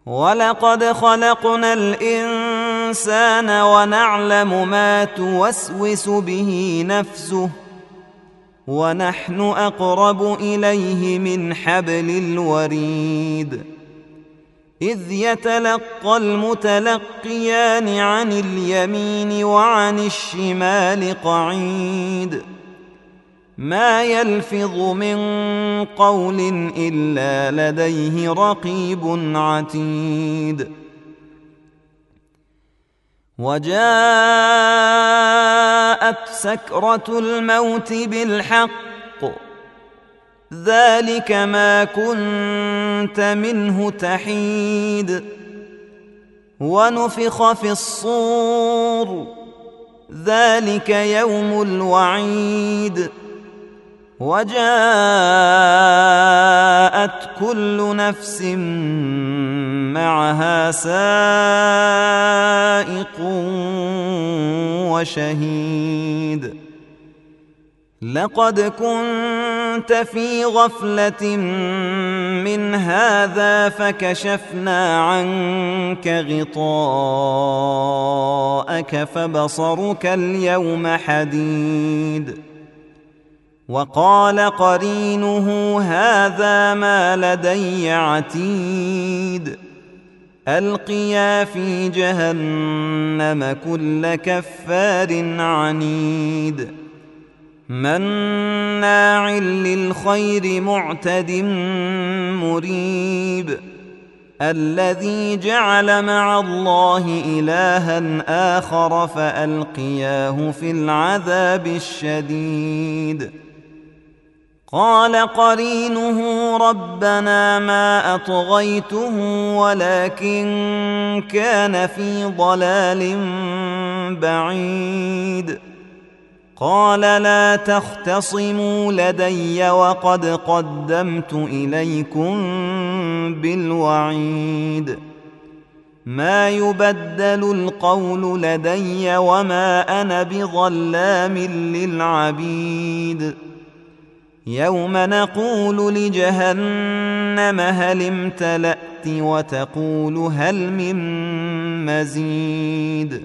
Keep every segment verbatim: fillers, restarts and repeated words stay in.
ولقد خلقنا الإنسان ونعلم ما توسوس به نفسه ونحن أقرب إليه من حبل الوريد إذ يتلقى المتلقيان عن اليمين وعن الشمال قعيد ما يلفظ من قول إلا لديه رقيب عتيد وجاءت سكرة الموت بالحق ذلك ما كنت منه تحيد ونفخ في الصور ذلك يوم الوعيد وجاءت كل نفس معها سائق وشهيد لقد كنت في غفلة من هذا فكشفنا عنك غطاءك فبصرك اليوم حديد وقال قرينه هذا ما لدي عتيد ألقيا في جهنم كل كفار عنيد مناع للخير معتد مريب الذي جعل مع الله إلها آخر فألقياه في العذاب الشديد قال قرينه ربنا ما أطغيته ولكن كان في ضلال بعيد قال لا تختصموا لدي وقد قدمت إليكم بالوعيد ما يبدل القول لدي وما أنا بظلام للعبيد يوم نقول لجهنم هل امتلأت وتقول هل من مزيد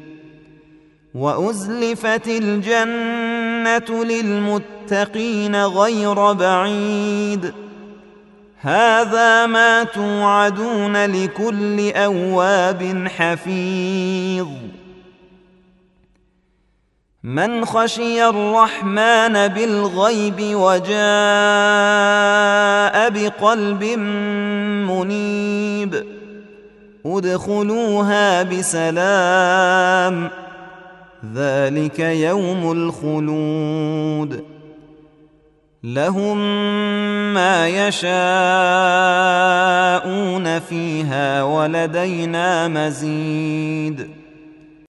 وأزلفت الجنة للمتقين غير بعيد هذا ما توعدون لكل أواب حفيظ من خشي الرحمن بالغيب وجاء بقلب منيب ادخلوها بسلام ذلك يوم الخلود لهم ما يشاءون فيها ولدينا مزيد